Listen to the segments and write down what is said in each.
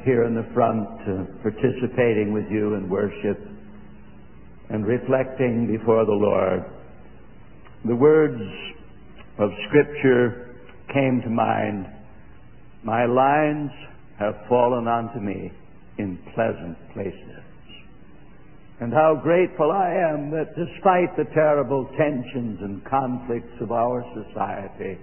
here in the front, participating with you in worship and reflecting before the Lord, the words of Scripture came to mind. My lines have fallen onto me in pleasant places. And how grateful I am that despite the terrible tensions and conflicts of our society,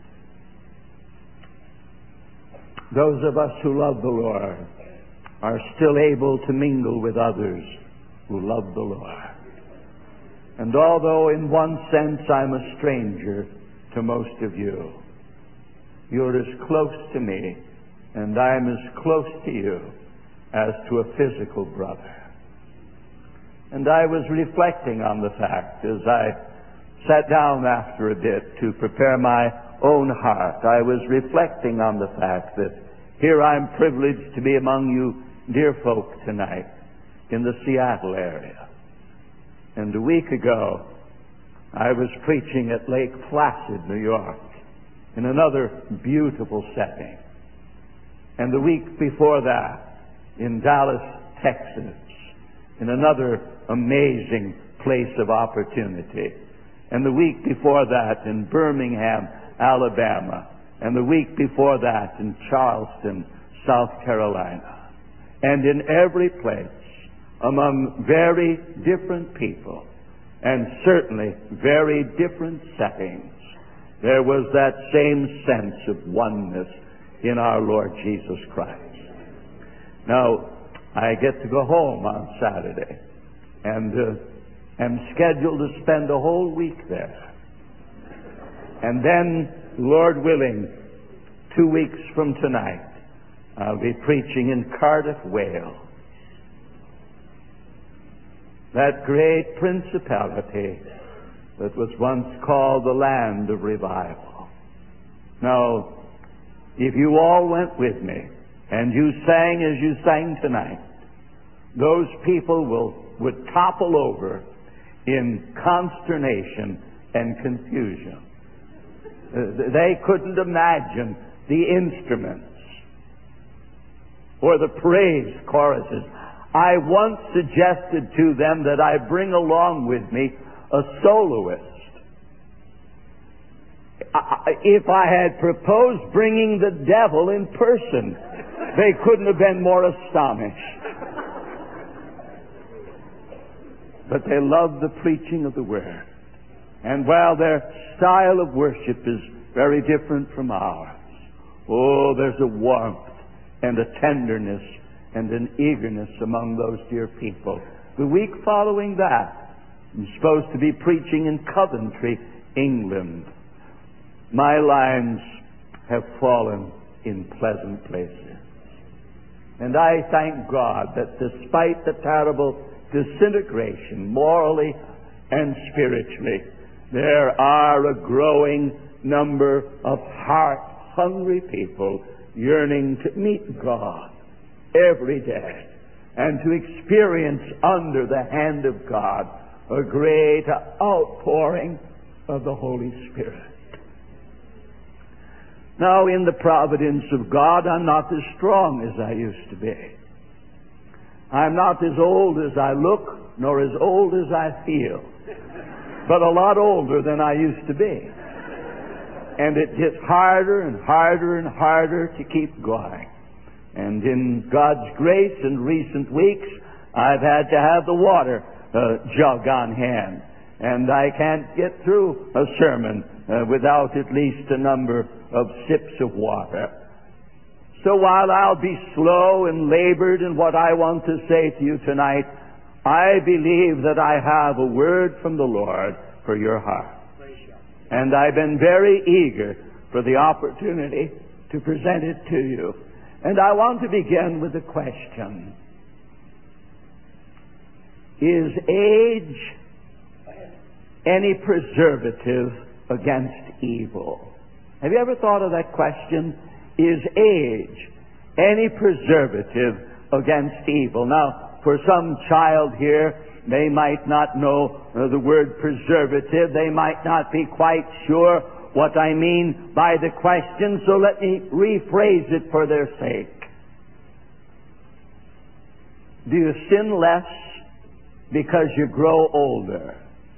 those of us who love the Lord are still able to mingle with others who love the Lord. And although in one sense I'm a stranger to most of you, you're as close to me and I'm as close to you as to a physical brother. And I was reflecting on the fact as I sat down after a bit to prepare my own heart. I was reflecting on the fact that here I'm privileged to be among you dear folk tonight in the Seattle area. And a week ago, I was preaching at Lake Placid, New York, in another beautiful setting. And the week before that, in Dallas, Texas, in another amazing place of opportunity. And the week before that in Birmingham, Alabama. And the week before that in Charleston, South Carolina. And in every place, among very different people, and certainly very different settings, there was that same sense of oneness in our Lord Jesus Christ. Now, I get to go home on Saturday and am scheduled to spend a whole week there. And then, Lord willing, 2 weeks from tonight, I'll be preaching in Cardiff, Wales. That great principality that was once called the land of revival. Now, if you all went with me, and you sang as you sang tonight, those people would topple over in consternation and confusion. They couldn't imagine the instruments or the praise choruses. I once suggested to them that I bring along with me a soloist. If I had proposed bringing the devil in person, they couldn't have been more astonished. But they love the preaching of the Word. And while their style of worship is very different from ours, oh, there's a warmth and a tenderness and an eagerness among those dear people. The week following that, I'm supposed to be preaching in Coventry, England. My lines have fallen in pleasant places. And I thank God that despite the terrible disintegration, morally and spiritually, there are a growing number of heart-hungry people yearning to meet God every day and to experience under the hand of God a great outpouring of the Holy Spirit. Now, in the providence of God, I'm not as strong as I used to be. I'm not as old as I look, nor as old as I feel, but a lot older than I used to be. And it gets harder and harder and harder to keep going. And in God's grace, in recent weeks, I've had to have the water jug on hand. And I can't get through a sermon without at least a number of sips of water. So while I'll be slow and labored in what I want to say to you tonight, I believe that I have a word from the Lord for your heart. And I've been very eager for the opportunity to present it to you. And I want to begin with a question. Is age any preservative against evil? Have you ever thought of that question? Is age any preservative against evil? Now, for some child here, they might not know the word preservative. They might not be quite sure what I mean by the question, so let me rephrase it for their sake. Do you sin less because you grow older?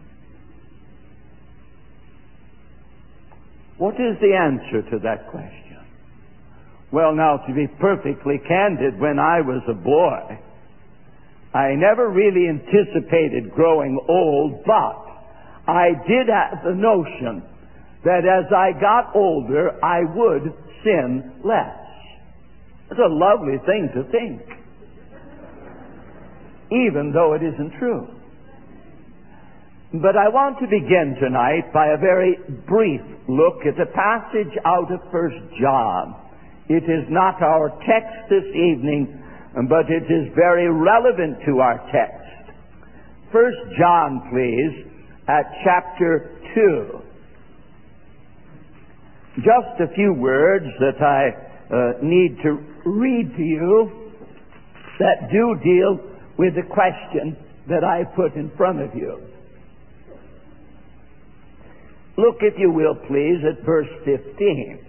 What is the answer to that question? Well, now, to be perfectly candid, when I was a boy, I never really anticipated growing old, but I did have the notion that as I got older, I would sin less. It's a lovely thing to think, even though it isn't true. But I want to begin tonight by a very brief look at a passage out of 1 John. It is not our text this evening, but it is very relevant to our text. 1 John, please, at chapter 2. Just a few words that I need to read to you that do deal with the question that I put in front of you. Look, if you will, please, at verse 15.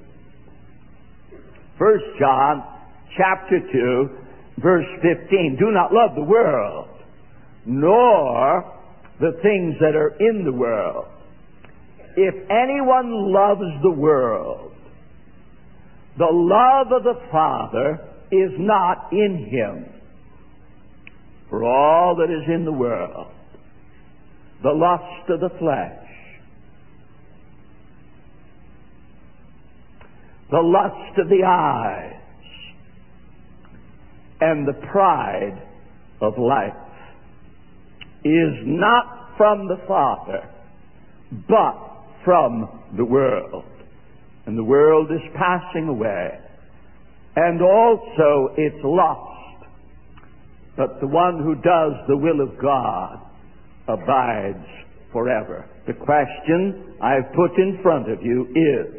1 John chapter 2, verse 15. Do not love the world, nor the things that are in the world. If anyone loves the world, the love of the Father is not in him. For all that is in the world, the lust of the flesh, the lust of the eyes, and the pride of life is not from the Father, but from the world. And the world is passing away, and also its lust. But the one who does the will of God abides forever. The question I've put in front of you is,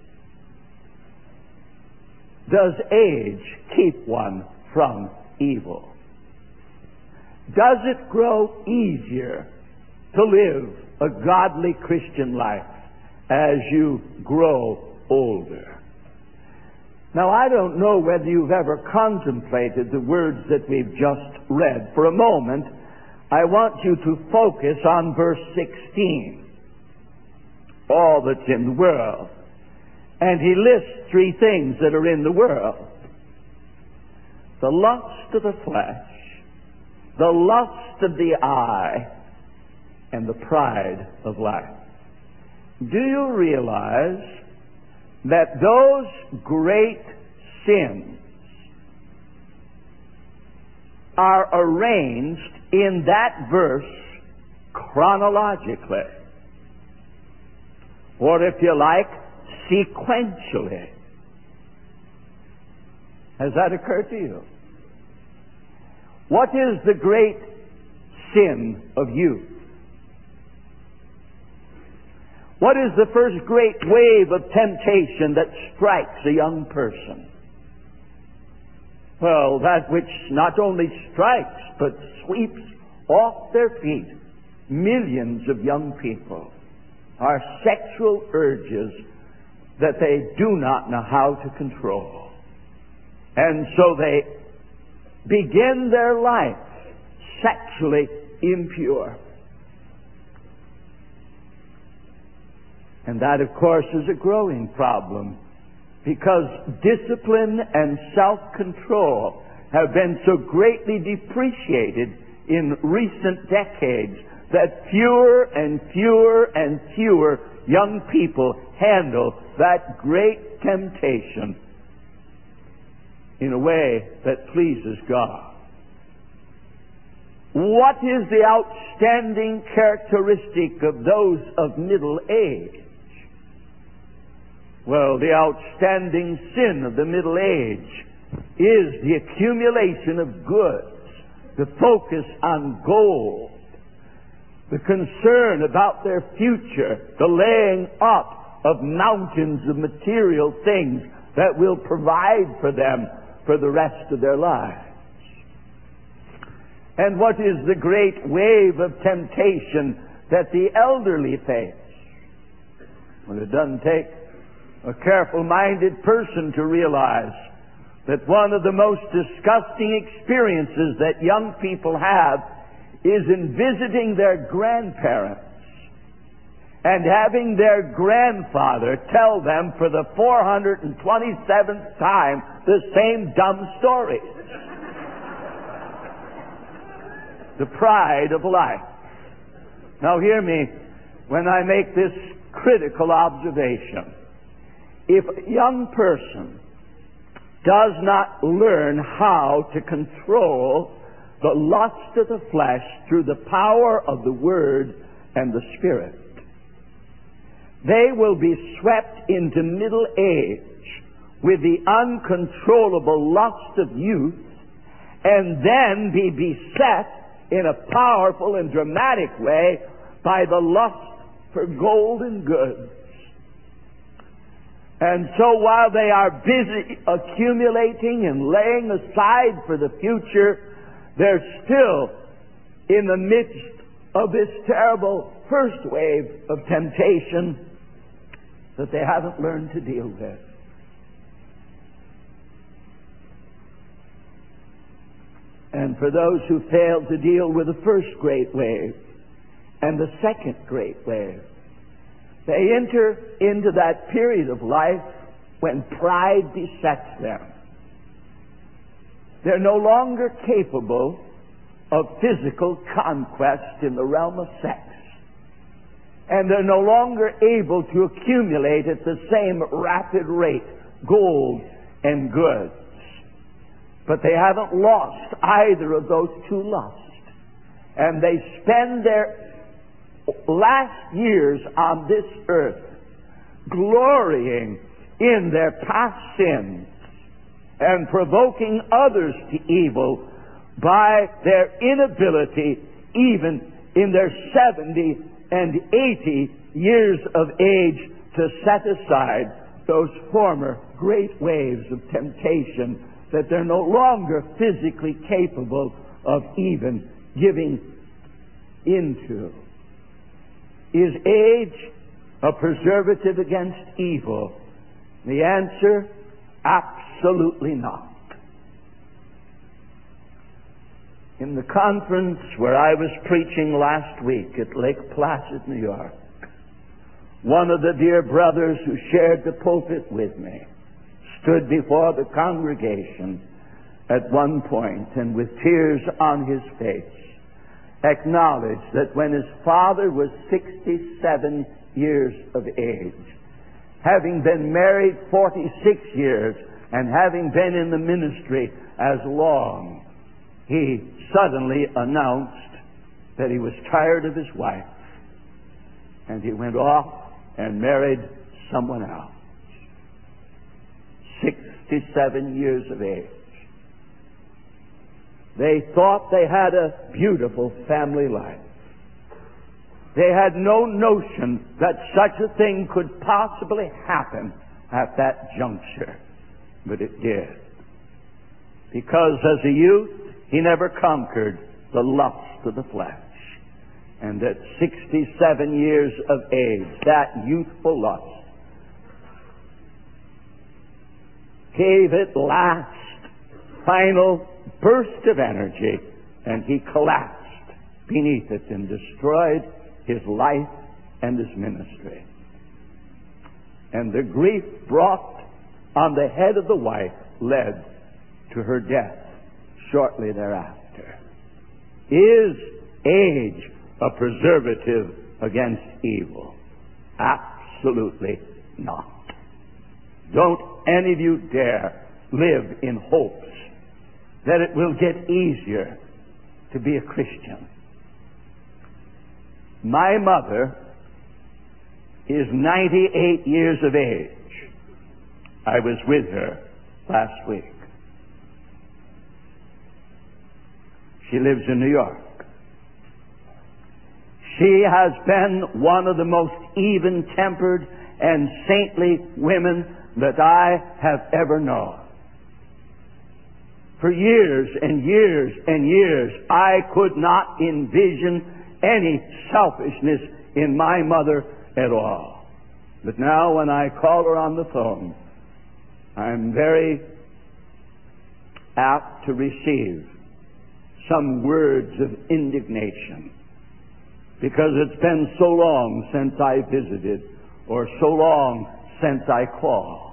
does age keep one from evil? Does it grow easier to live a godly Christian life as you grow older? Now, I don't know whether you've ever contemplated the words that we've just read. For a moment, I want you to focus on verse 16. All that's in the world. And he lists three things that are in the world: the lust of the flesh, the lust of the eye, and the pride of life. Do you realize that those great sins are arranged in that verse chronologically, or if you like, sequentially? Has that occurred to you? What is the great sin of youth? What is the first great wave of temptation that strikes a young person? Well, that which not only strikes, but sweeps off their feet millions of young people are sexual urges that they do not know how to control. And so they begin their life sexually impure. And that, of course, is a growing problem, because discipline and self-control have been so greatly depreciated in recent decades that fewer and fewer and fewer young people handle that great temptation in a way that pleases God. What is the outstanding characteristic of those of middle age? Well, the outstanding sin of the middle age is the accumulation of goods, the focus on gold, the concern about their future, the laying up of mountains of material things that will provide for them for the rest of their lives. And what is the great wave of temptation that the elderly face? Well, it doesn't take a careful-minded person to realize that one of the most disgusting experiences that young people have is in visiting their grandparents and having their grandfather tell them for the 427th time the same dumb story. The pride of life. Now hear me when I make this critical observation. If a young person does not learn how to control the lust of the flesh through the power of the Word and the Spirit, they will be swept into middle age with the uncontrollable lust of youth, and then be beset in a powerful and dramatic way by the lust for gold and goods. And so while they are busy accumulating and laying aside for the future, they're still in the midst of this terrible first wave of temptation that they haven't learned to deal with. And for those who fail to deal with the first great wave and the second great wave, they enter into that period of life when pride besets them. They're no longer capable of physical conquest in the realm of sex. And they're no longer able to accumulate at the same rapid rate gold and goods. But they haven't lost either of those two lusts. And they spend their last years on this earth glorying in their past sins and provoking others to evil by their inability, even in their 70 and 80 years of age, to set aside those former great waves of temptation that they're no longer physically capable of even giving into. Is age a preservative against evil? The answer, absolutely not. In the conference where I was preaching last week at Lake Placid, New York, one of the dear brothers who shared the pulpit with me stood before the congregation at one point and with tears on his face acknowledged that when his father was 67 years of age, having been married 46 years and having been in the ministry as long, he suddenly announced that he was tired of his wife, and he went off and married someone else. 67 years of age. They thought they had a beautiful family life. They had no notion that such a thing could possibly happen at that juncture. But it did. Because as a youth, he never conquered the lust of the flesh. And at 67 years of age, that youthful lust gave it last, final burst of energy, and he collapsed beneath it and destroyed his life and his ministry. And the grief brought on the head of the wife led to her death shortly thereafter. Is age a preservative against evil? Absolutely not. Don't any of you dare live in hopes that it will get easier to be a Christian. My mother is 98 years of age. I was with her last week. She lives in New York. She has been one of the most even-tempered and saintly women that I have ever known. For years and years and years, I could not envision any selfishness in my mother at all. But now when I call her on the phone, I'm very apt to receive some words of indignation because it's been so long since I visited or so long since I called.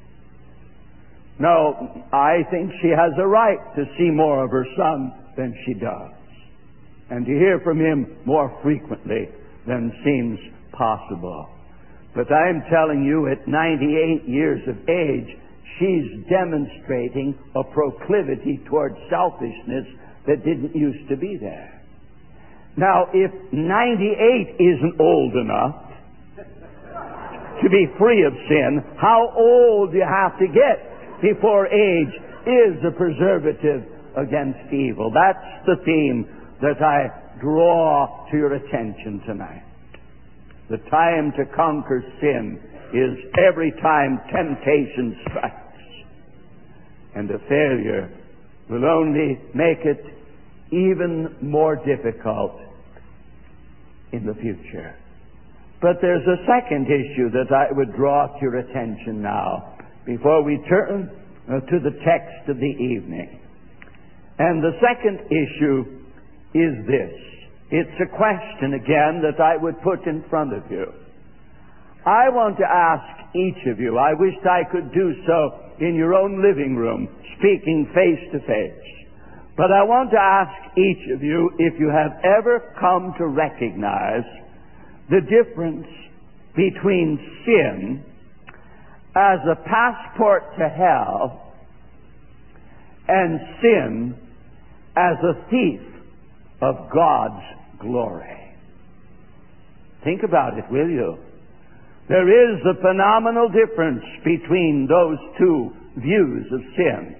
No, I think she has a right to see more of her son than she does, and to hear from him more frequently than seems possible. But I'm telling you, at 98 years of age, she's demonstrating a proclivity towards selfishness that didn't used to be there. Now, if 98 isn't old enough to be free of sin, how old do you have to get before age is a preservative against evil? That's the theme that I draw to your attention tonight. The time to conquer sin is every time temptation strikes. And a failure will only make it even more difficult in the future. But there's a second issue that I would draw to your attention now before we turn to the text of the evening. And the second issue is this. It's a question again that I would put in front of you. I want to ask each of you, I wished I could do so in your own living room, speaking face to face. But I want to ask each of you if you have ever come to recognize the difference between sin as a passport to hell and sin as a thief of God's glory. Think about it, will you? There is a phenomenal difference between those two views of sin.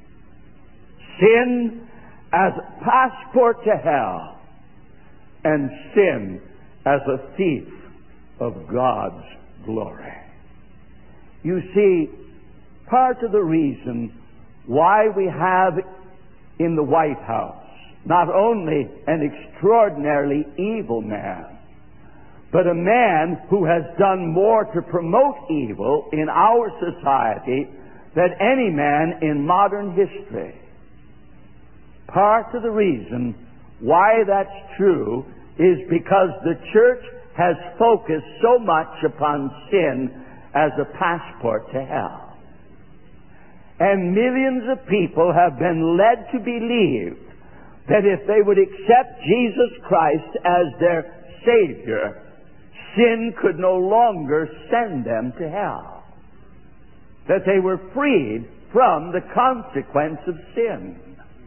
Sin as a passport to hell, and sin as a thief of God's glory. You see, part of the reason why we have in the White House not only an extraordinarily evil man, but a man who has done more to promote evil in our society than any man in modern history. Part of the reason why that's true is because the church has focused so much upon sin as a passport to hell. And millions of people have been led to believe that if they would accept Jesus Christ as their Savior, sin could no longer send them to hell. That they were freed from the consequence of sin.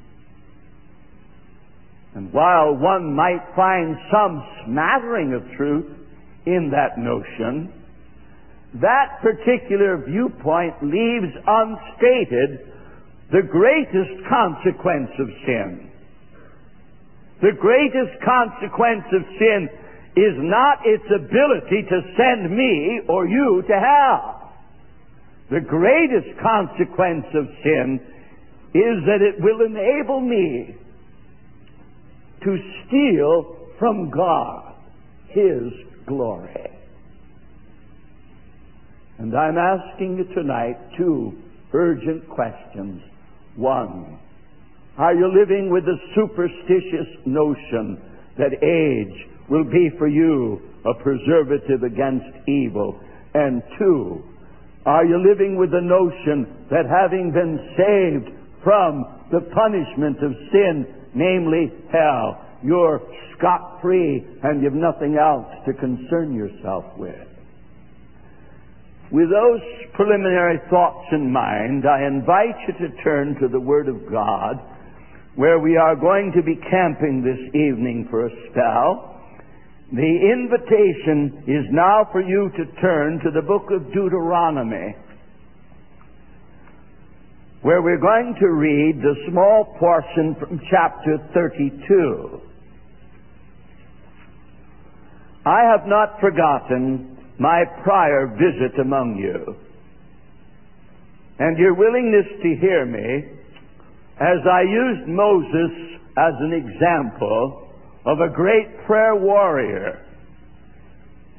And while one might find some smattering of truth in that notion, that particular viewpoint leaves unstated the greatest consequence of sin. The greatest consequence of sin is not its ability to send me or you to hell. The greatest consequence of sin is that it will enable me to steal from God His glory. And I'm asking you tonight two urgent questions. One, are you living with the superstitious notion that age will be for you a preservative against evil? And two, are you living with the notion that having been saved from the punishment of sin, namely hell, you're scot-free and you've nothing else to concern yourself with? With those preliminary thoughts in mind, I invite you to turn to the Word of God, where we are going to be camping this evening for a spell. The invitation is now for you to turn to the book of Deuteronomy, where we're going to read the small portion from chapter 32. I have not forgotten my prior visit among you, and your willingness to hear me as I used Moses as an example of a great prayer warrior,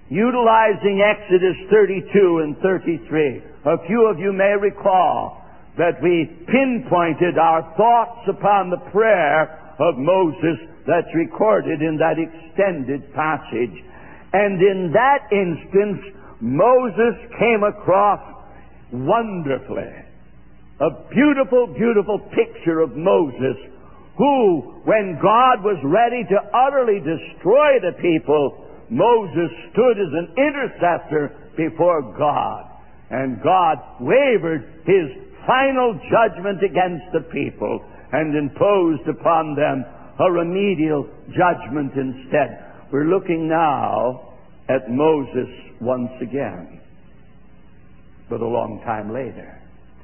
utilizing Exodus 32 and 33. A few of you may recall that we pinpointed our thoughts upon the prayer of Moses that's recorded in that extended passage. And in that instance, Moses came across wonderfully a beautiful, beautiful picture of Moses, who, when God was ready to utterly destroy the people, Moses stood as an intercessor before God. And God wavered his final judgment against the people and imposed upon them a remedial judgment instead. We're looking now at Moses once again, but a long time later.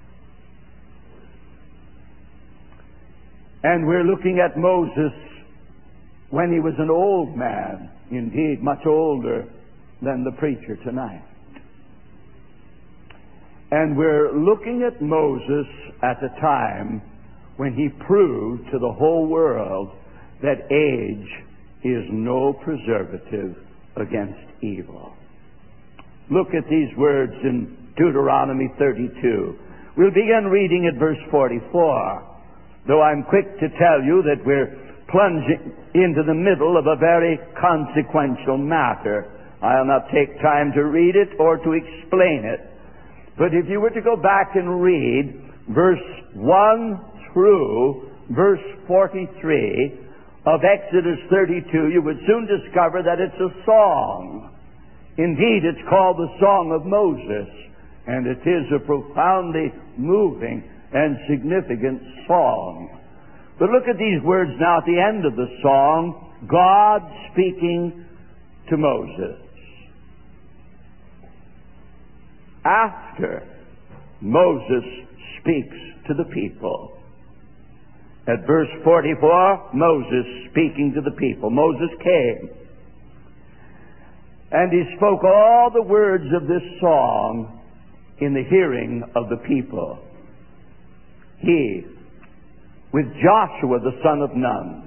And we're looking at Moses when he was an old man, indeed much older than the preacher tonight. And we're looking at Moses at a time when he proved to the whole world that age is no preservative against evil. Look at these words in Deuteronomy 32. We'll begin reading at verse 44. Though I'm quick to tell you that we're plunging into the middle of a very consequential matter. I'll not take time to read it or to explain it. But if you were to go back and read verse 1 through verse 43 of Exodus 32, you would soon discover that it's a song. Indeed, it's called the Song of Moses, and it is a profoundly moving and significant song. But look at these words now at the end of the song, God speaking to Moses. After Moses speaks to the people. At verse 44, Moses speaking to the people. Moses came, and he spoke all the words of this song in the hearing of the people. He, with Joshua the son of Nun.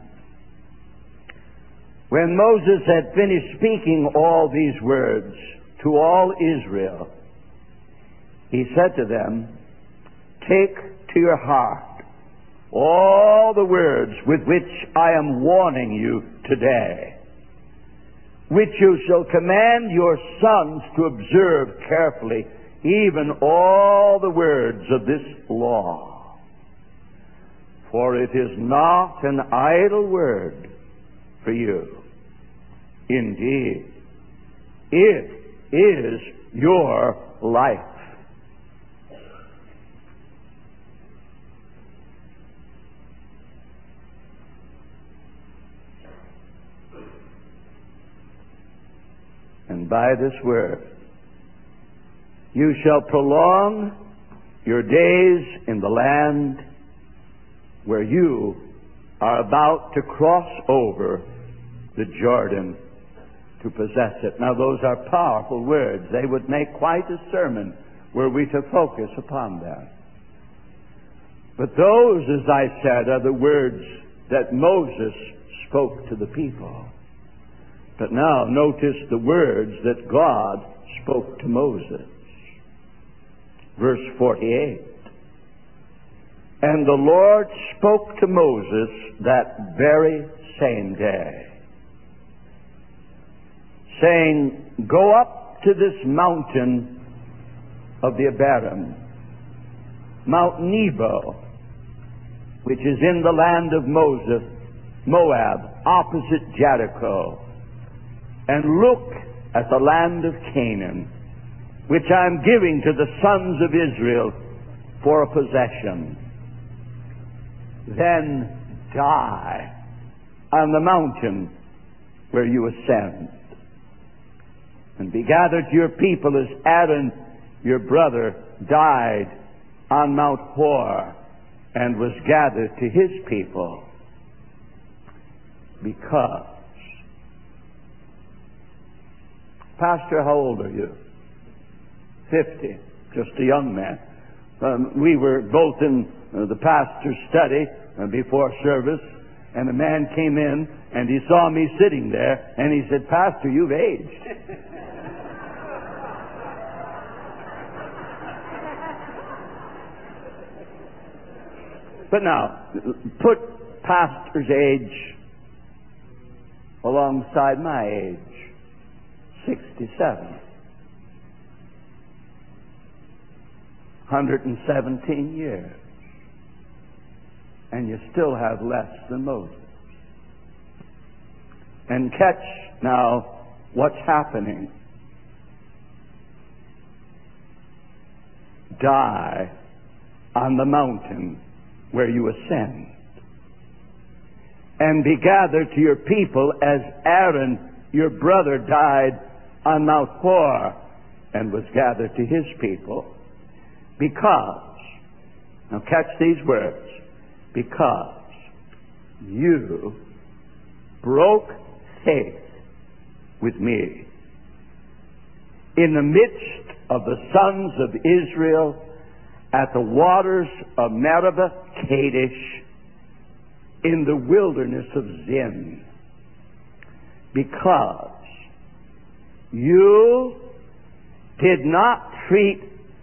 When Moses had finished speaking all these words to all Israel, he said to them, take to your heart all the words with which I am warning you today, which you shall command your sons to observe carefully, even all the words of this law. For it is not an idle word for you. Indeed, it is your life. And by this word, you shall prolong your days in the land where you are about to cross over the Jordan to possess it. Now, those are powerful words. They would make quite a sermon were we to focus upon them. But those, as I said, are the words that Moses spoke to the people. But now notice the words that God spoke to Moses. Verse 48. And the Lord spoke to Moses that very same day, saying, go up to this mountain of the Abarim, Mount Nebo, which is in the land of Moab, opposite Jericho, and look at the land of Canaan, which I am giving to the sons of Israel for a possession. Then die on the mountain where you ascend, and be gathered to your people as Aaron, your brother, died on Mount Hor and was gathered to his people. Because, Pastor, how old are you? 50, just a young man. We were both in the pastor's study before service, and a man came in and he saw me sitting there, and he said, Pastor, you've aged. But now, put pastor's age alongside my age, 67. 117 years. And you still have less than Moses. And catch now what's happening. Die on the mountain where you ascend, and be gathered to your people as Aaron, your brother, died on Mount Hor and was gathered to his people. Because, now catch these words, because you broke faith with me in the midst of the sons of Israel at the waters of Meribah Kadesh in the wilderness of Zin, because you did not treat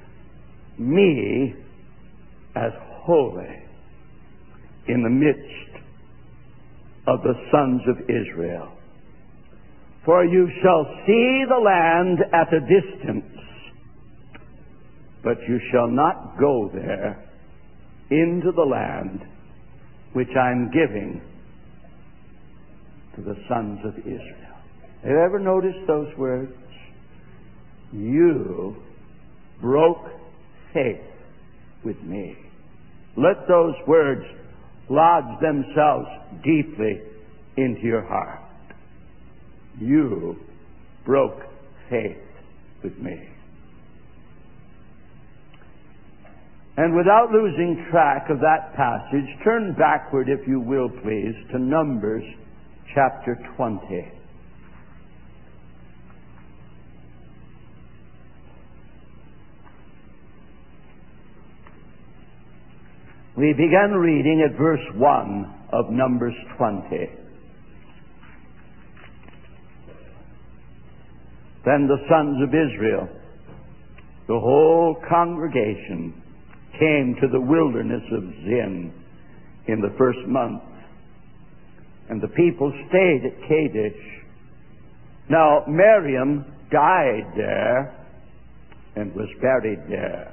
me as holy in the midst of the sons of Israel. For you shall see the land at a distance, but you shall not go there into the land which I'm giving to the sons of Israel. Have you ever noticed those words? You broke faith with me. Let those words lodge themselves deeply into your heart. You broke faith with me. And without losing track of that passage, turn backward, if you will, please, to Numbers chapter 20. We began reading at verse 1 of Numbers 20. Then the sons of Israel, the whole congregation, came to the wilderness of Zin in the first month. And the people stayed at Kadesh. Now Miriam died there and was buried there.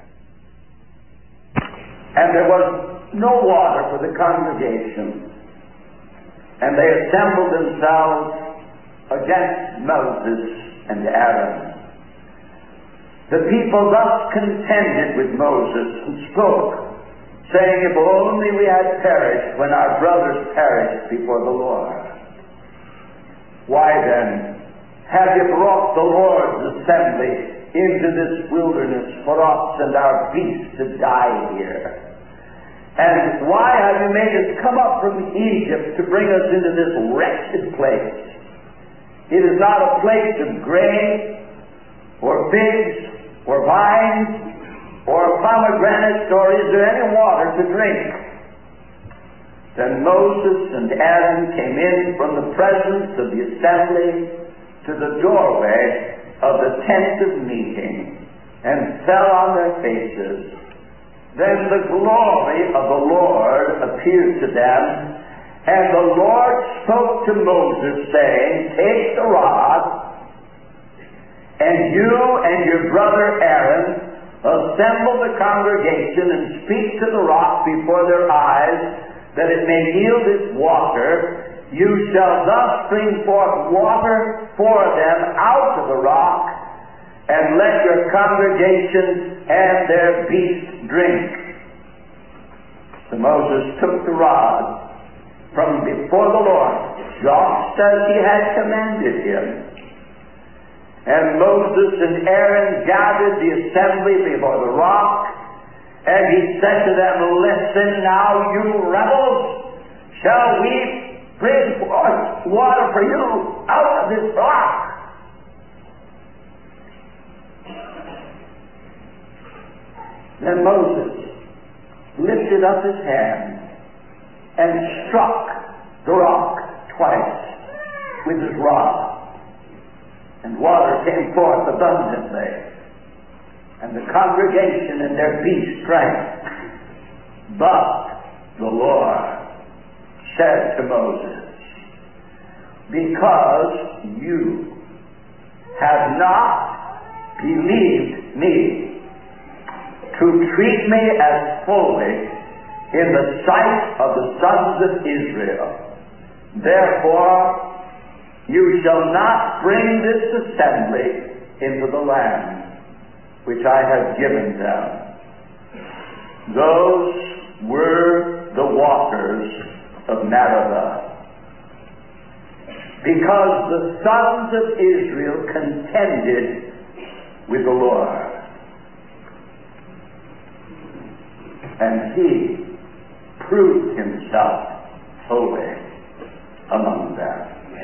And there was no water for the congregation. And they assembled themselves against Moses and Aaron. The people thus contended with Moses and spoke, saying, if only we had perished when our brothers perished before the Lord. Why then have you brought the Lord's assembly into this wilderness for us and our beasts to die here? And why have you made us come up from Egypt to bring us into this wretched place? It is not a place of grain, or figs, or vines, or pomegranates, or is there any water to drink? Then Moses and Aaron came in from the presence of the assembly to the doorway of the tent of meeting, and fell on their faces. Then the glory of the Lord appeared to them, and the Lord spoke to Moses, saying, take the rod, and you and your brother Aaron assemble the congregation and speak to the rock before their eyes, that it may yield its water. You shall thus bring forth water for them out of the rock, and let your congregation and their beasts drink. So Moses took the rod from before the Lord, just as he had commanded him. And Moses and Aaron gathered the assembly before the rock, and he said to them, listen now, you rebels, shall we bring forth water for you out of this rock? Then Moses lifted up his hand and struck the rock twice with his rod. And water came forth abundantly, and the congregation and their beasts drank. But the Lord said to Moses, because you have not believed me to treat me as holy in the sight of the sons of Israel, therefore you shall not bring this assembly into the land which I have given them. Those were the waters of Meribah. Because the sons of Israel contended with the Lord. And he proved himself holy among them.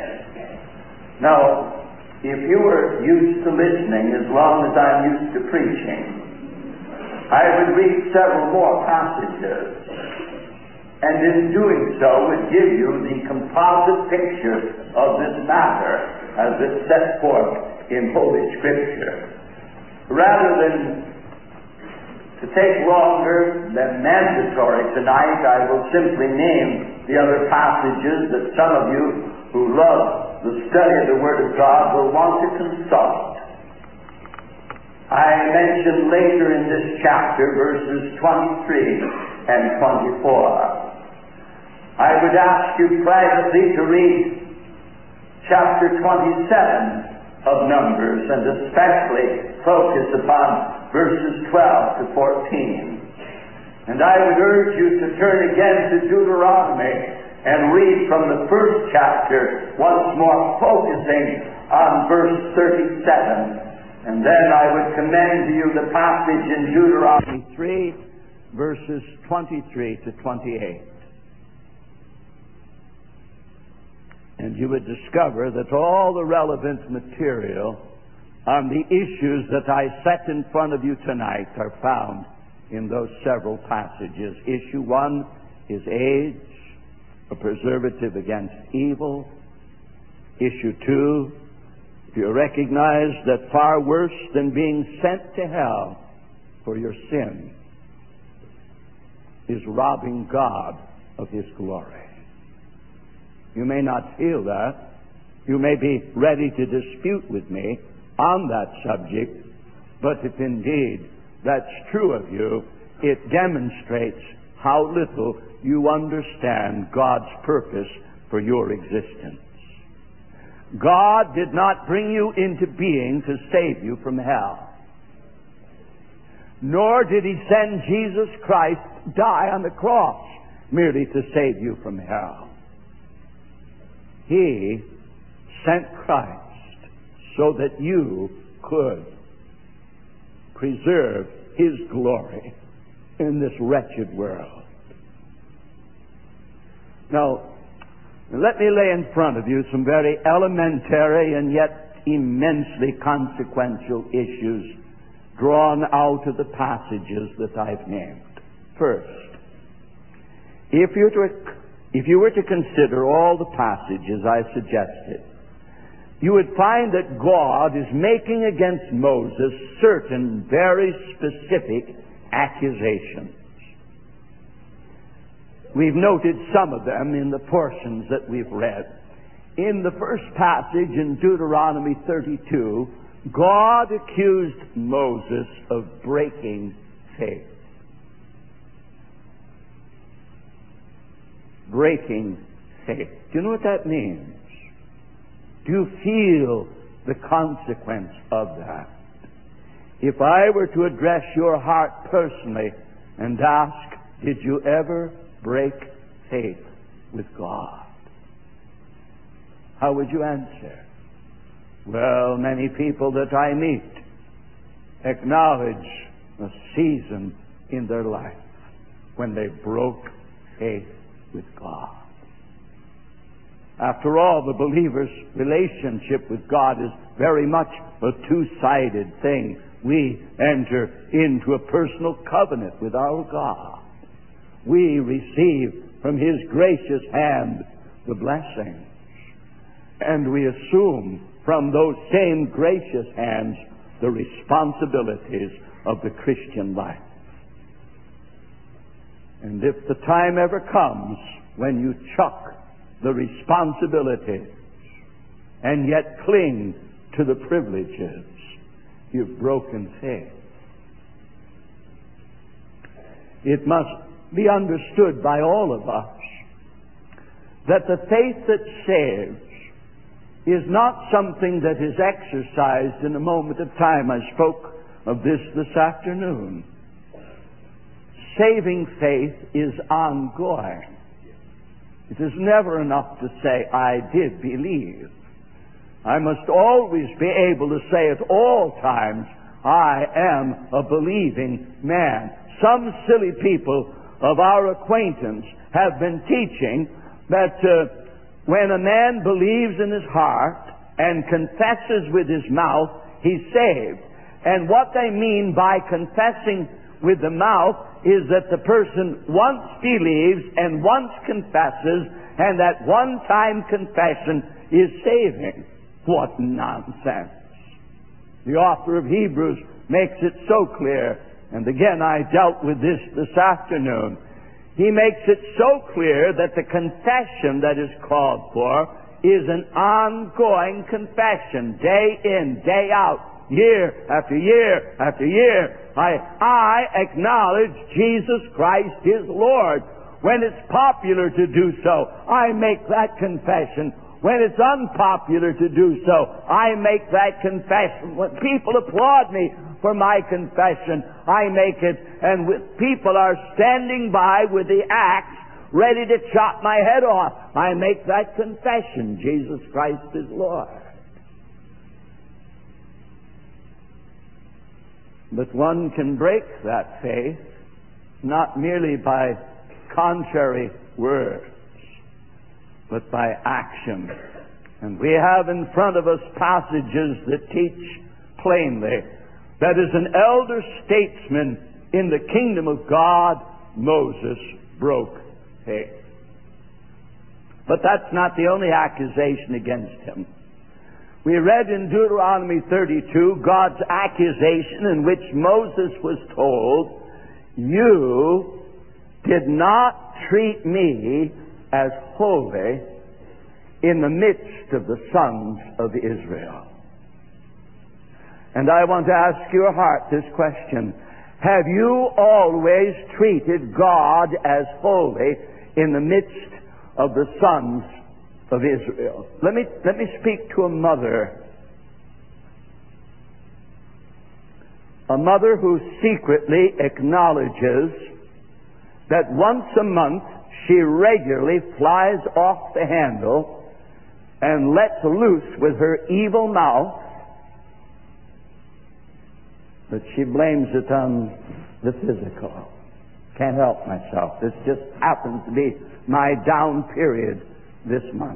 Now, if you were used to listening as long as I'm used to preaching, I would read several more passages, and in doing so would give you the composite picture of this matter as it's set forth in Holy Scripture. Rather than to take longer than mandatory tonight, I will simply name the other passages that some of you who love the study of the Word of God will want to consult. I mentioned later in this chapter verses 23 and 24. I would ask you privately to read chapter 27 of Numbers, and especially focus upon verses 12 to 14. And I would urge you to turn again to Deuteronomy and read from the first chapter, once more focusing on verse 37. And then I would commend to you the passage in Deuteronomy 3, verses 23 to 28. And you would discover that all the relevant material on the issues that I set in front of you tonight are found in those several passages. Issue 1 is age, a preservative against evil. Issue 2, you recognize that far worse than being sent to hell for your sin is robbing God of His glory. You may not feel that. You may be ready to dispute with me on that subject, but if indeed that's true of you, it demonstrates how little you understand God's purpose for your existence. God did not bring you into being to save you from hell. Nor did He send Jesus Christ die on the cross merely to save you from hell. He sent Christ so that you could preserve His glory in this wretched world. Now, let me lay in front of you some very elementary and yet immensely consequential issues drawn out of the passages that I've named. First, if you were to consider all the passages I suggested, you would find that God is making against Moses certain very specific accusations. We've noted some of them in the portions that we've read. In the first passage in Deuteronomy 32, God accused Moses of breaking faith. Breaking faith. Do you know what that means? Do you feel the consequence of that? If I were to address your heart personally and ask, did you ever break faith with God? How would you answer? Well, many people that I meet acknowledge a season in their life when they broke faith with God. After all, the believer's relationship with God is very much a two-sided thing. We enter into a personal covenant with our God. We receive from His gracious hand the blessings, and we assume from those same gracious hands the responsibilities of the Christian life. And if the time ever comes when you chuck the responsibilities and yet cling to the privileges, you've broken faith. It must be understood by all of us that the faith that saves is not something that is exercised in a moment of time. I spoke of this afternoon. Saving faith is ongoing. It is never enough to say, I did believe. I must always be able to say at all times, I am a believing man. Some silly people of our acquaintance have been teaching that when a man believes in his heart and confesses with his mouth, he's saved. And what they mean by confessing with the mouth is that the person once believes and once confesses, and that one-time confession is saving. What nonsense! The author of Hebrews makes it so clear, and again I dealt with this afternoon. He makes it so clear that the confession that is called for is an ongoing confession, day in, day out, year after year after year. I acknowledge Jesus Christ is Lord. When it's popular to do so, I make that confession. When it's unpopular to do so, I make that confession. When people applaud me for my confession, I make it. And people are standing by with the axe ready to chop my head off, I make that confession. Jesus Christ is Lord. But one can break that faith not merely by contrary words, but by action. And we have in front of us passages that teach plainly that as an elder statesman in the kingdom of God, Moses broke faith. But that's not the only accusation against him. We read in Deuteronomy 32 God's accusation in which Moses was told, "You did not treat me as holy in the midst of the sons of Israel." And I want to ask your heart this question. Have you always treated God as holy in the midst of the sons of Israel? Let me speak to a mother. A mother who secretly acknowledges that once a month she regularly flies off the handle and lets loose with her evil mouth, but she blames it on the physical. Can't help myself. This just happens to be my down period this month.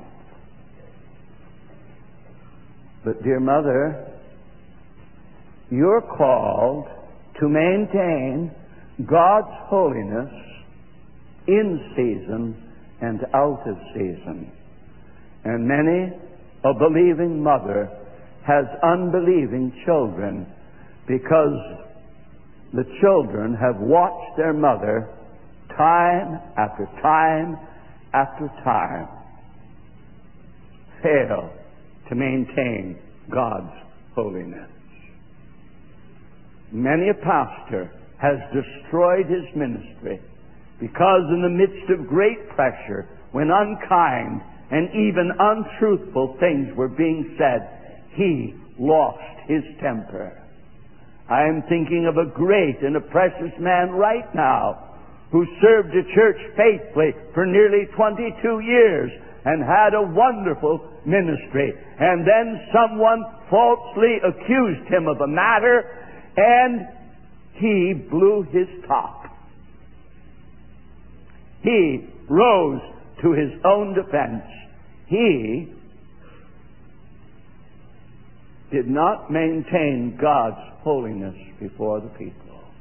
But dear mother, you're called to maintain God's holiness in season and out of season. And many a believing mother has unbelieving children because the children have watched their mother time after time after time fail to maintain God's holiness. Many a pastor has destroyed his ministry because in the midst of great pressure, when unkind and even untruthful things were being said, he lost his temper. I am thinking of a great and a precious man right now who served the church faithfully for nearly 22 years and had a wonderful ministry. And then someone falsely accused him of a matter and he blew his top. He rose to his own defense. He did not maintain God's holiness before the people.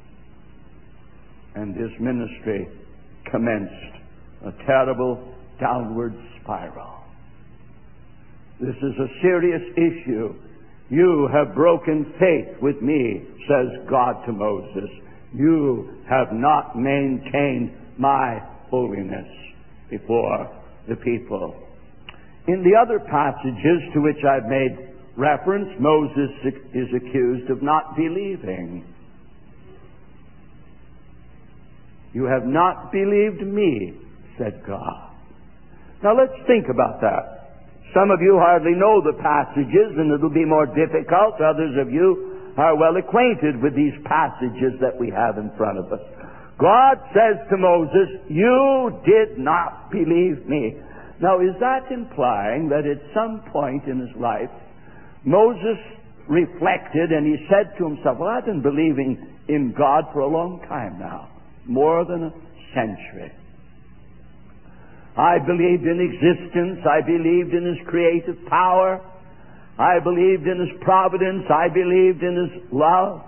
And his ministry commenced a terrible downward spiral. This is a serious issue. You have broken faith with me, says God to Moses. You have not maintained my holiness before the people. In the other passages to which I've made reference, Moses is accused of not believing. You have not believed me, said God. Now let's think about that. Some of you hardly know the passages, and it'll be more difficult. Others of you are well acquainted with these passages that we have in front of us. God says to Moses, you did not believe me. Now, is that implying that at some point in his life, Moses reflected and he said to himself, well, I've been believing in God for a long time now, more than a century. I believed in existence. I believed in his creative power. I believed in his providence. I believed in his love.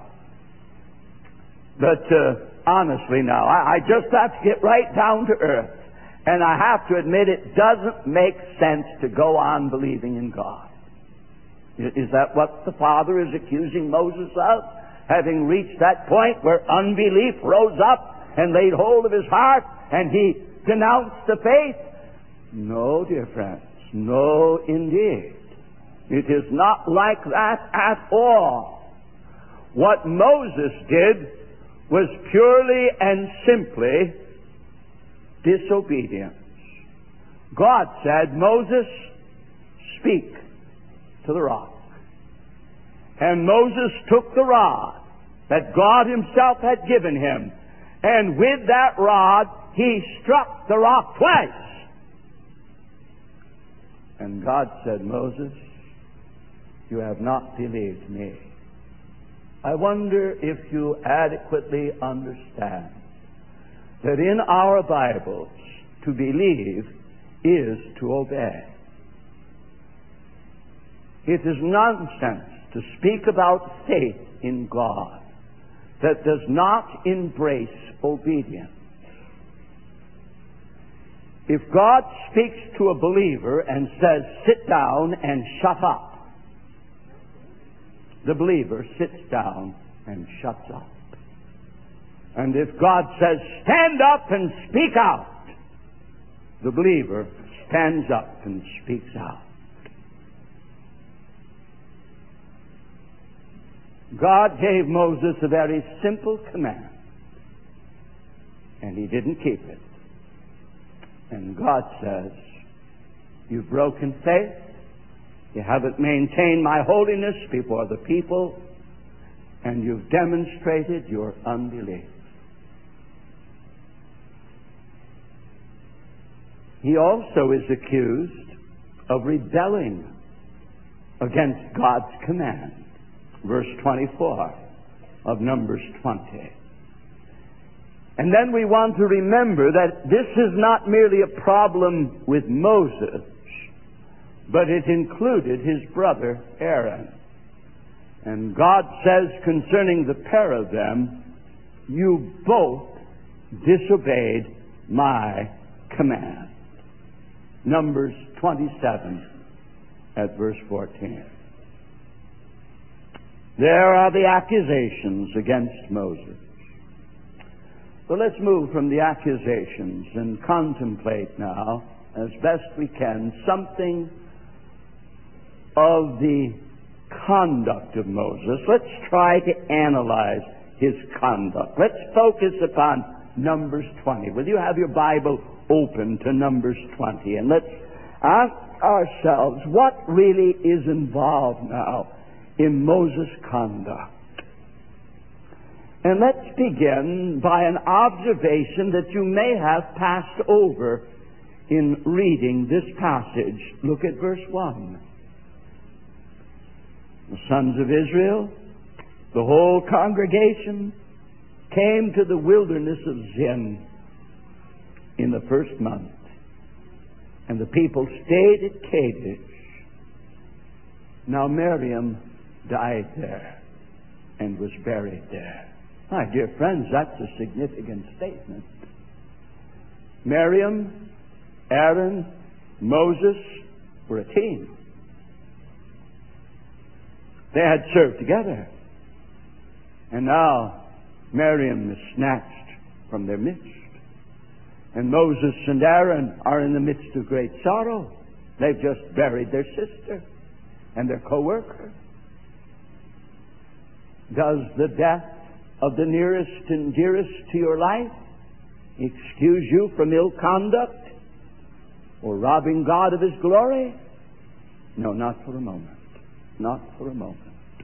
But honestly now, I just have to get right down to earth. And I have to admit, it doesn't make sense to go on believing in God. Is that what the Father is accusing Moses of? Having reached that point where unbelief rose up and laid hold of his heart and he denounced the faith? No, dear friends. No, indeed. It is not like that at all. What Moses did was purely and simply disobedience. God said, Moses, speak to the rock. And Moses took the rod that God himself had given him, and with that rod he struck the rock twice. And God said, Moses, you have not believed me. I wonder if you adequately understand that in our Bibles, to believe is to obey. It is nonsense to speak about faith in God that does not embrace obedience. If God speaks to a believer and says, sit down and shut up, the believer sits down and shuts up. And if God says, stand up and speak out, the believer stands up and speaks out. God gave Moses a very simple command, and he didn't keep it. And God says, you've broken faith, you haven't maintained my holiness before the people, and you've demonstrated your unbelief. He also is accused of rebelling against God's command. Verse 24 of Numbers 20. And then we want to remember that this is not merely a problem with Moses, but it included his brother Aaron. And God says concerning the pair of them, you both disobeyed my command. Numbers 27 at verse 14. There are the accusations against Moses. So let's move from the accusations and contemplate now, as best we can, something of the conduct of Moses. Let's try to analyze his conduct. Let's focus upon Numbers 20. Will you have your Bible open to Numbers 20? And let's ask ourselves, what really is involved now in Moses' conduct? And let's begin by an observation that you may have passed over in reading this passage. Look at verse 1. The sons of Israel, the whole congregation, came to the wilderness of Zin in the first month. And the people stayed at Kadesh. Now Miriam died there and was buried there. My dear friends, that's a significant statement. Miriam, Aaron, Moses were a team. They had served together. And now Miriam is snatched from their midst. And Moses and Aaron are in the midst of great sorrow. They've just buried their sister and their co-worker. Does the death of the nearest and dearest to your life excuse you from ill conduct or robbing God of His glory? No, not for a moment. Not for a moment.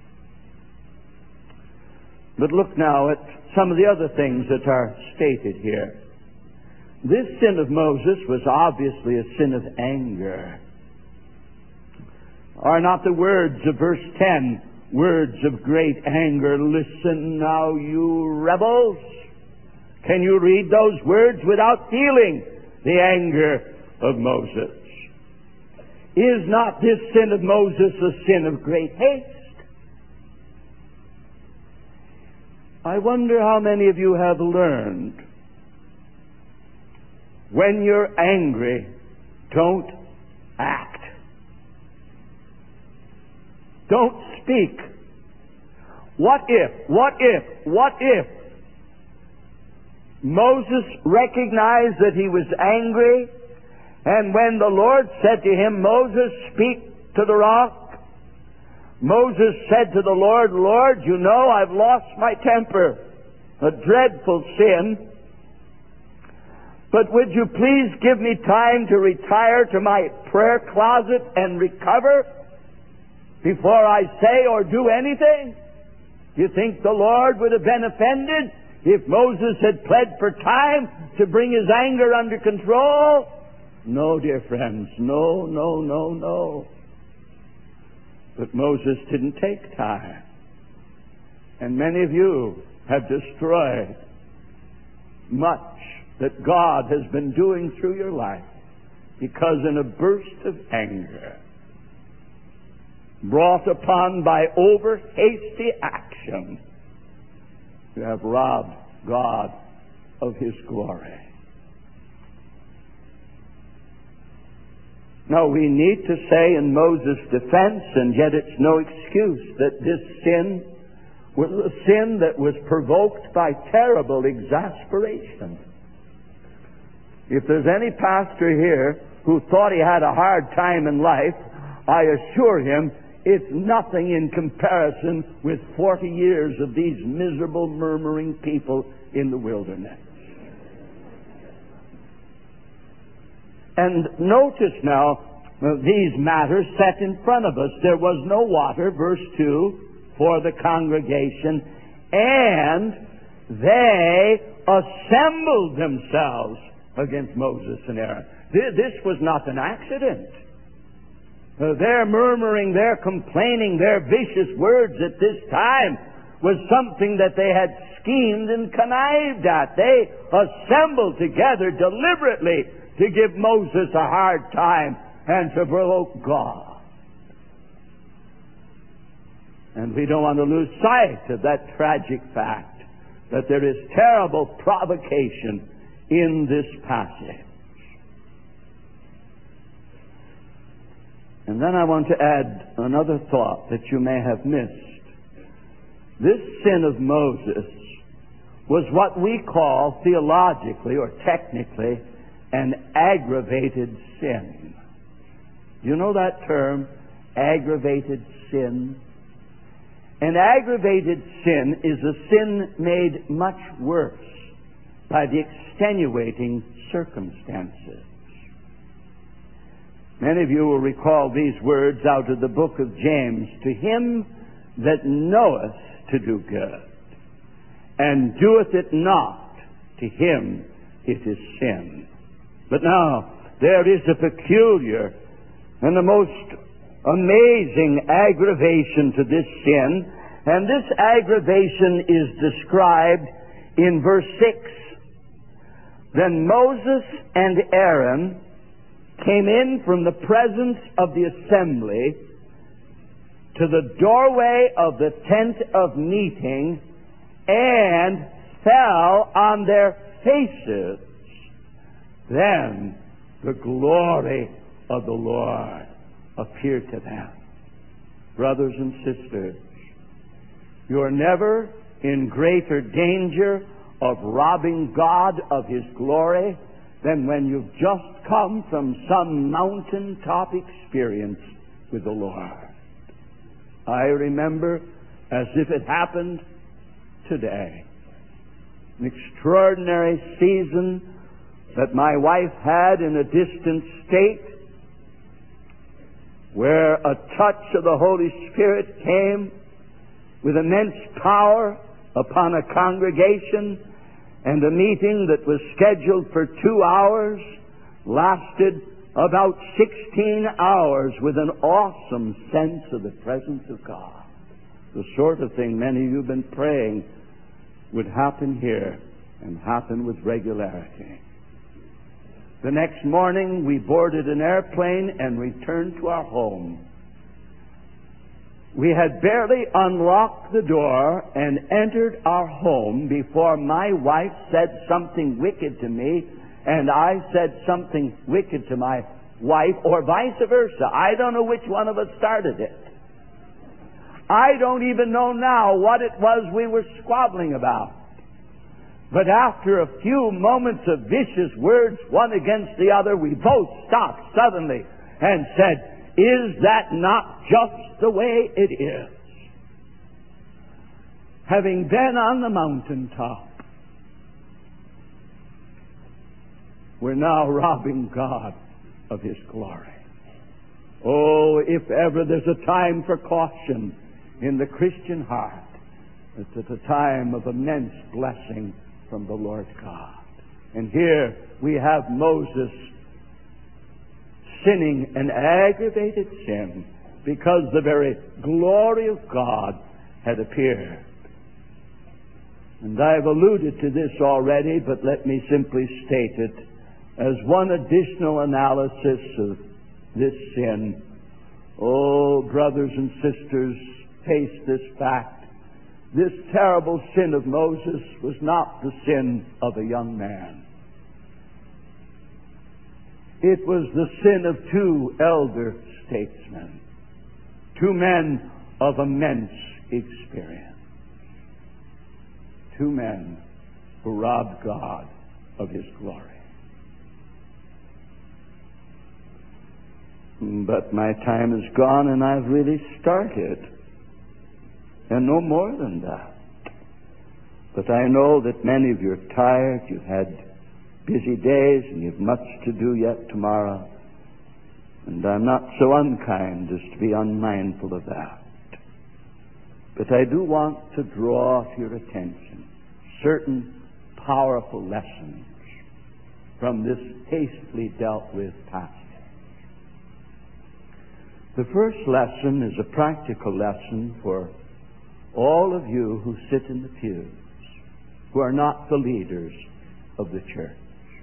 But look now at some of the other things that are stated here. This sin of Moses was obviously a sin of anger. Are not the words of verse 10 words of great anger? Listen now, you rebels. Can you read those words without feeling the anger of Moses? Is not this sin of Moses a sin of great haste? I wonder how many of you have learned, when you're angry, don't act. Don't speak. What if Moses recognized that he was angry, and when the Lord said to him, Moses, speak to the rock, Moses said to the Lord, Lord, you know I've lost my temper, a dreadful sin, but would you please give me time to retire to my prayer closet and recover before I say or do anything? Do you think the Lord would have been offended if Moses had pled for time to bring his anger under control? No, dear friends, no. But Moses didn't take time. And many of you have destroyed much that God has been doing through your life because in a burst of anger, brought upon by over hasty action, you have robbed God of His glory. Now, we need to say in Moses' defense, and yet it's no excuse, that this sin was a sin that was provoked by terrible exasperation. If there's any pastor here who thought he had a hard time in life, I assure him it's nothing in comparison with 40 years of these miserable, murmuring people in the wilderness. And notice now these matters set in front of us. There was no water, verse 2, for the congregation, and they assembled themselves against Moses and Aaron. This was not an accident. Their murmuring, their complaining, their vicious words at this time was something that they had schemed and connived at. They assembled together deliberately to give Moses a hard time and to provoke God. And we don't want to lose sight of that tragic fact that there is terrible provocation in this passage. And then I want to add another thought that you may have missed. This sin of Moses was what we call theologically or technically an aggravated sin. You know that term, aggravated sin? An aggravated sin is a sin made much worse by the extenuating circumstances. Many of you will recall these words out of the book of James. To him that knoweth to do good, and doeth it not, to him it is sin. But now, there is a peculiar and the most amazing aggravation to this sin, and this aggravation is described in verse 6. Then Moses and Aaron came in from the presence of the assembly to the doorway of the tent of meeting and fell on their faces. Then the glory of the Lord appeared to them. Brothers and sisters, you are never in greater danger of robbing God of His glory than when you've just come from some mountaintop experience with the Lord. I remember, as if it happened today, an extraordinary season that my wife had in a distant state, where a touch of the Holy Spirit came with immense power upon a congregation, and a meeting that was scheduled for 2 hours lasted about 16 hours with an awesome sense of the presence of God. The sort of thing many of you have been praying would happen here, and happen with regularity. The next morning we boarded an airplane and returned to our home. We had barely unlocked the door and entered our home before my wife said something wicked to me, and I said something wicked to my wife, or vice versa. I don't know which one of us started it. I don't even know now what it was we were squabbling about. But after a few moments of vicious words, one against the other, we both stopped suddenly and said, "Is that not just the way it is?" Having been on the mountaintop, we're now robbing God of His glory. Oh, if ever there's a time for caution in the Christian heart, it's at a time of immense blessing from the Lord God. And here we have Moses sinning an aggravated sin because the very glory of God had appeared. And I've alluded to this already, but let me simply state it as one additional analysis of this sin. Oh, brothers and sisters, face this fact. This terrible sin of Moses was not the sin of a young man. It was the sin of 2 elder statesmen, 2 men of immense experience, 2 men who robbed God of His glory. But my time is gone, and I've really started, and no more than that. But I know that many of you are tired, you've had busy days, and you've much to do yet tomorrow. And I'm not so unkind as to be unmindful of that. But I do want to draw to your attention certain powerful lessons from this hastily dealt with passage. The first lesson is a practical lesson for all of you who sit in the pews, who are not the leaders of the church.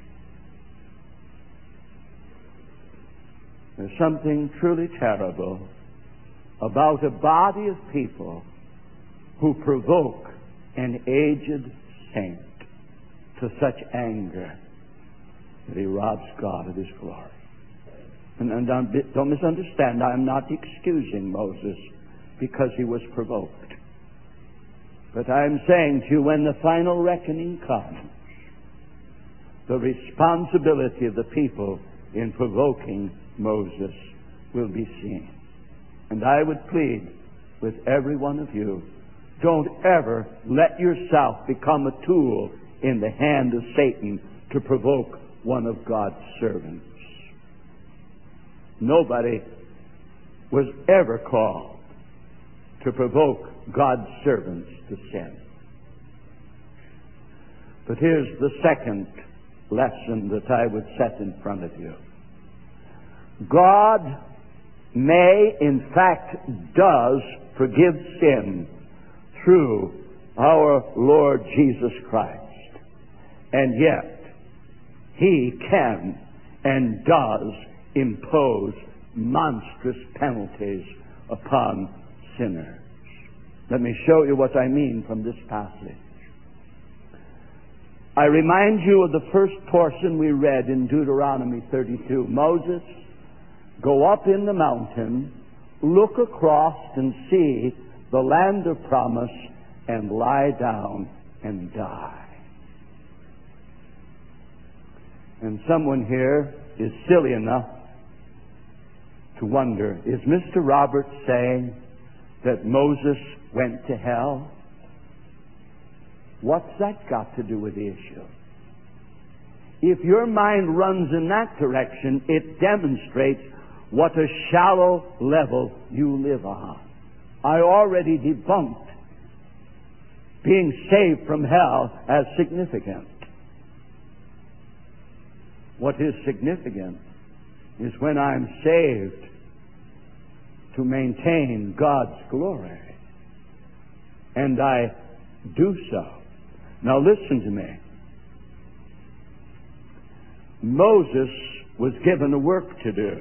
There's something truly terrible about a body of people who provoke an aged saint to such anger that he robs God of His glory. And don't misunderstand, I'm not excusing Moses because he was provoked. But I'm saying to you, when the final reckoning comes, the responsibility of the people in provoking Moses will be seen. And I would plead with every one of you, don't ever let yourself become a tool in the hand of Satan to provoke one of God's servants. Nobody was ever called to provoke God's servants to sin. But here's the second lesson that I would set in front of you. God may, in fact, does forgive sin through our Lord Jesus Christ. And yet, He can and does impose monstrous penalties upon sinners. Let me show you what I mean from this passage. I remind you of the first portion we read in Deuteronomy 32. Moses, go up in the mountain, look across and see the land of promise, and lie down and die. And someone here is silly enough to wonder, is Mr. Roberts saying that Moses went to hell? What's that got to do with the issue? If your mind runs in that direction, it demonstrates what a shallow level you live on. I already debunked being saved from hell as significant. What is significant is when I'm saved to maintain God's glory. And I do so. Now listen to me. Moses was given a work to do,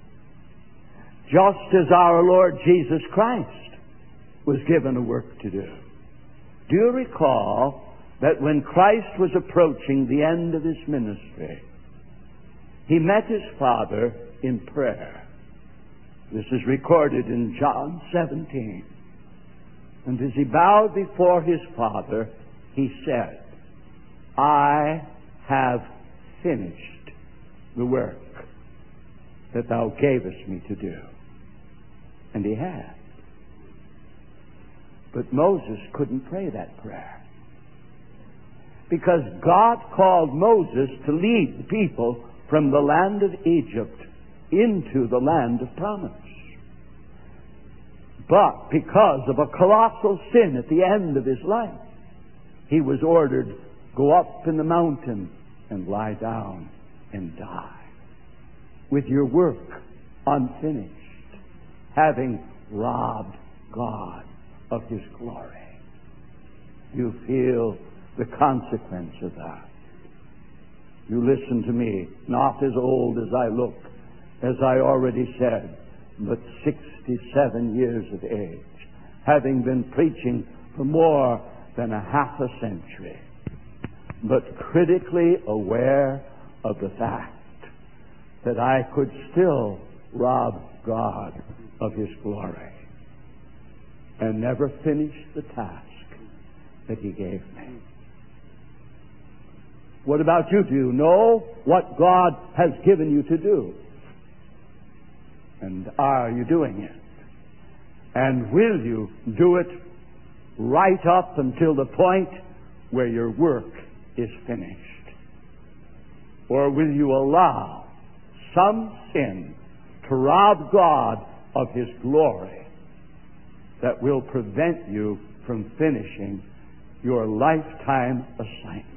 just as our Lord Jesus Christ was given a work to do. Do you recall that when Christ was approaching the end of his ministry, he met his Father in prayer? This is recorded in John 17. And as he bowed before his Father, he said, I have finished the work that thou gavest me to do. And he had. But Moses couldn't pray that prayer, because God called Moses to lead the people from the land of Egypt into the land of promise. But because of a colossal sin at the end of his life, he was ordered, go up in the mountain and lie down and die, with your work unfinished, having robbed God of his glory. You feel the consequence of that. You listen to me, not as old as I look, as I already said, but 67 years of age, having been preaching for more than a half a century, but critically aware of the fact that I could still rob God of his glory and never finish the task that he gave me. What about you? Do you know what God has given you to do? And are you doing it? And will you do it right up until the point where your work is finished? Or will you allow some sin to rob God of his glory that will prevent you from finishing your lifetime assignment?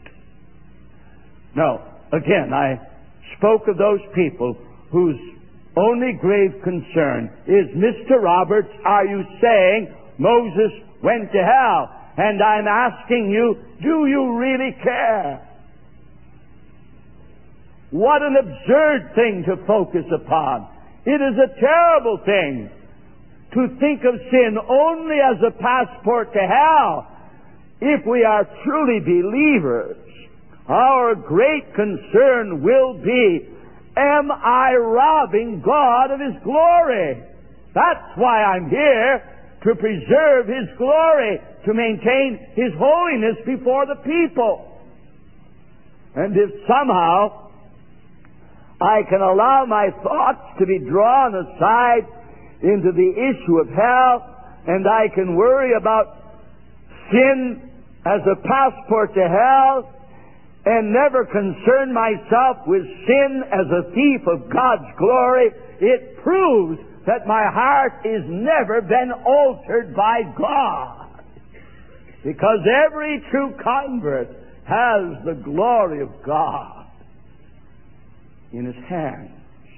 Now, again, I spoke of those people whose only grave concern is, Mr. Roberts, are you saying Moses went to hell? And I'm asking you, do you really care? What an absurd thing to focus upon. It is a terrible thing to think of sin only as a passport to hell. If we are truly believers, our great concern will be, am I robbing God of his glory? That's why I'm here, to preserve his glory, to maintain his holiness before the people. And if somehow I can allow my thoughts to be drawn aside into the issue of hell, and I can worry about sin as a passport to hell, and never concern myself with sin as a thief of God's glory, it proves that my heart is never been altered by God. Because every true convert has the glory of God in his hands.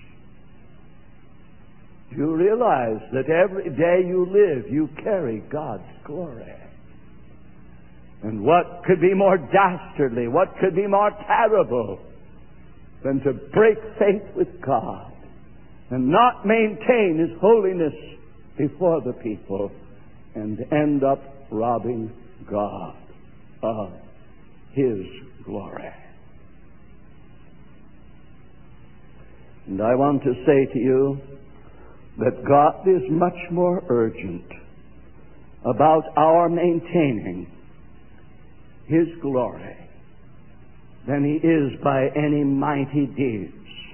Do you realize that every day you live, you carry God's glory? And what could be more dastardly, what could be more terrible than to break faith with God and not maintain his holiness before the people and end up robbing God of his glory? And I want to say to you that God is much more urgent about our maintaining his glory than He is by any mighty deeds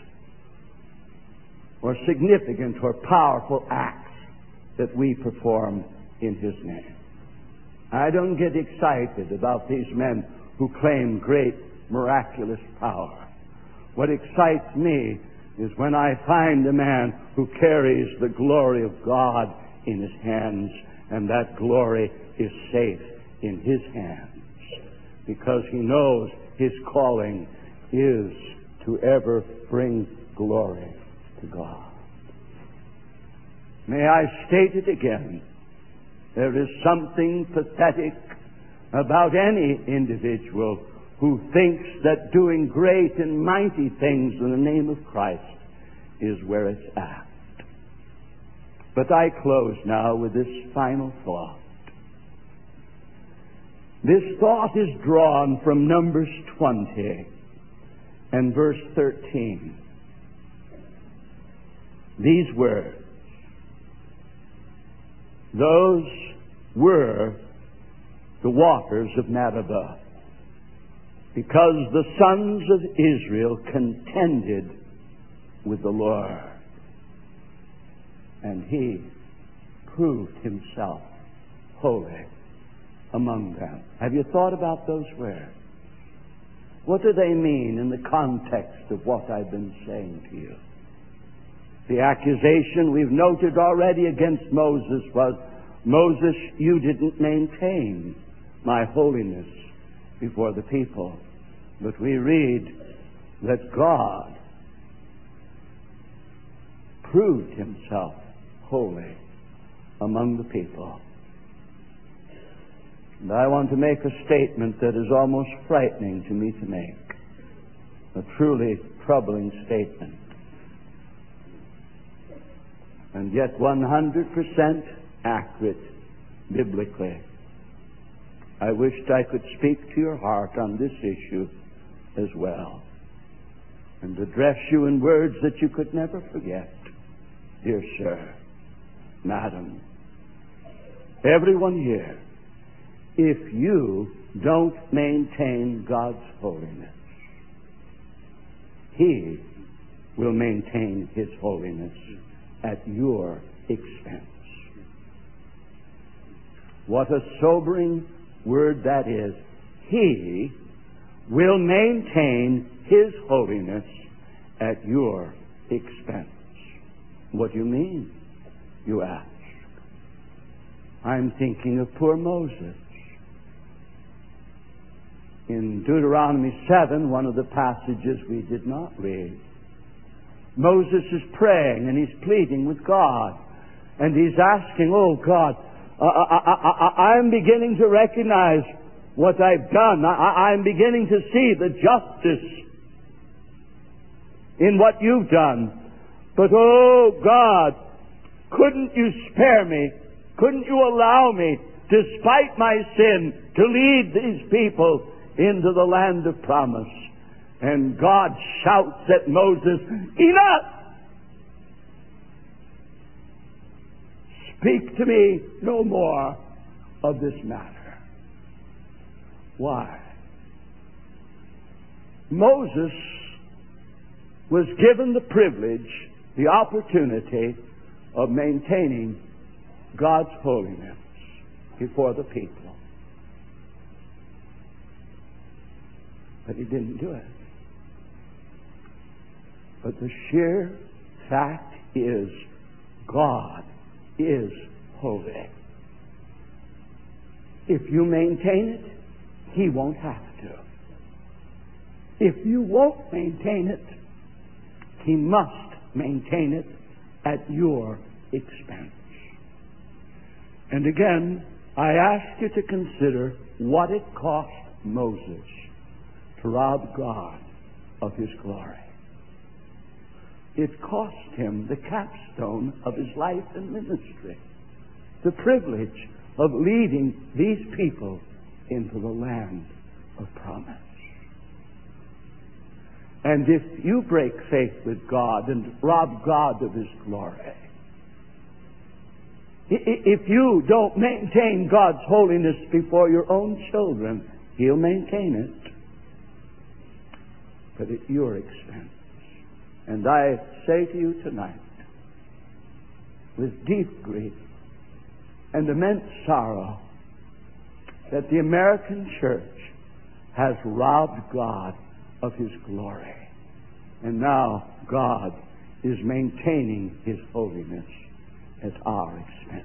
or significant or powerful acts that we perform in His name. I don't get excited about these men who claim great miraculous power. What excites me is when I find a man who carries the glory of God in his hands, and that glory is safe in his hands, because he knows his calling is to ever bring glory to God. May I state it again. There is something pathetic about any individual who thinks that doing great and mighty things in the name of Christ is where it's at. But I close now with this final thought. This thought is drawn from Numbers 20 and verse 13. These words, those were the waters of Meribah, because the sons of Israel contended with the Lord, and He proved Himself holy among them. Have you thought about those words? What do they mean in the context of what I've been saying to you? The accusation we've noted already against Moses was, Moses, you didn't maintain my holiness before the people. But we read that God proved Himself holy among the people. And I want to make a statement that is almost frightening to me to make. A truly troubling statement. And yet 100% accurate biblically. I wished I could speak to your heart on this issue as well, and address you in words that you could never forget. Dear sir, madam, everyone here, if you don't maintain God's holiness, He will maintain His holiness at your expense. What a sobering word that is. He will maintain His holiness at your expense. What do you mean, you ask? I'm thinking of poor Moses. In Deuteronomy 7, one of the passages we did not read, Moses is praying and he's pleading with God, and he's asking, oh God, I'm beginning to recognize what I've done. I'm beginning to see the justice in what you've done. But oh God, couldn't you spare me? Couldn't you allow me, despite my sin, to lead these people into the land of promise? And God shouts at Moses, enough! Speak to me no more of this matter. Why? Moses was given the privilege, the opportunity of maintaining God's holiness before the people. But he didn't do it. But the sheer fact is, God is holy. If you maintain it, He won't have to. If you won't maintain it, He must maintain it at your expense. And again, I ask you to consider what it cost Moses to rob God of His glory. It cost him the capstone of his life and ministry, the privilege of leading these people into the land of promise. And if you break faith with God and rob God of His glory, if you don't maintain God's holiness before your own children, He'll maintain it. but at your expense. And I say to you tonight, with deep grief and immense sorrow, that the American church has robbed God of His glory. And now God is maintaining His holiness at our expense.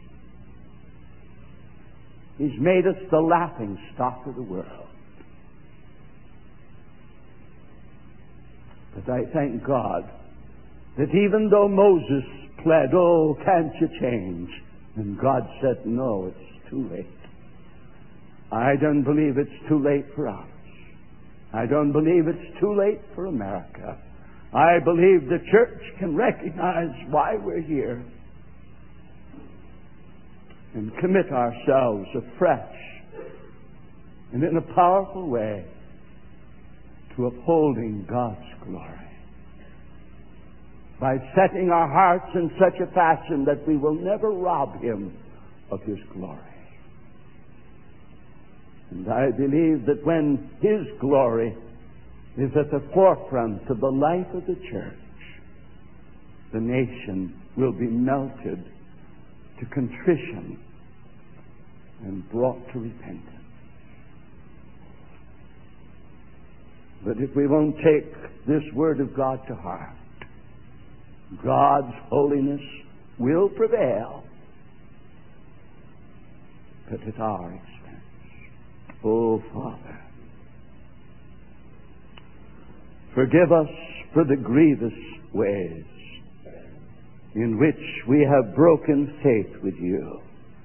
He's made us the laughing stock of the world. But I thank God that even though Moses pled, "Oh, can't you change?" and God said, "No, it's too late." I don't believe it's too late for us. I don't believe it's too late for America. I believe the church can recognize why we're here and commit ourselves afresh and in a powerful way to upholding God's glory by setting our hearts in such a fashion that we will never rob Him of His glory. And I believe that when His glory is at the forefront of the life of the church, the nation will be melted to contrition and brought to repentance. But if we won't take this word of God to heart, God's holiness will prevail, but at our expense. Oh, Father, forgive us for the grievous ways in which we have broken faith with you,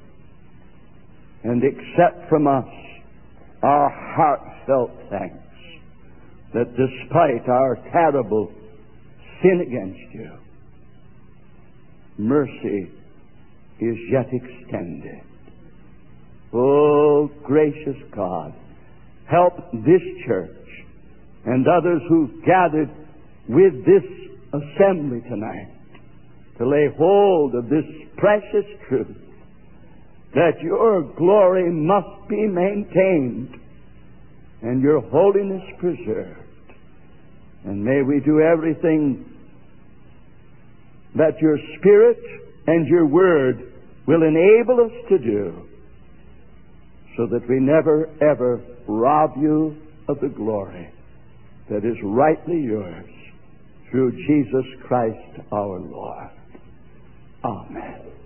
and accept from us our heartfelt thanks that despite our terrible sin against you, mercy is yet extended. Oh, gracious God, help this church and others who've gathered with this assembly tonight to lay hold of this precious truth, that your glory must be maintained and your holiness preserved. And may we do everything that your Spirit and your Word will enable us to do, so that we never ever rob you of the glory that is rightly yours through Jesus Christ our Lord. Amen.